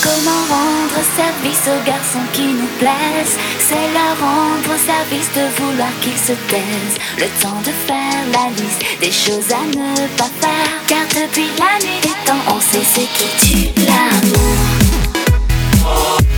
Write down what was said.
Comment rendre service aux garçons qui nous plaisent? C'est leur rendre service de vouloir qu'ils se taisent. Le temps de faire la liste des choses à ne pas faire. Car depuis la nuit des temps, on sait ce qui tue l'amour.